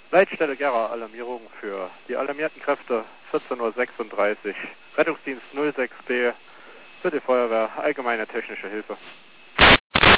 Leitstelle Gera, Alarmierung für die alarmierten Kräfte 14:36 Uhr, Rettungsdienst 06B für die Feuerwehr, allgemeine technische Hilfe.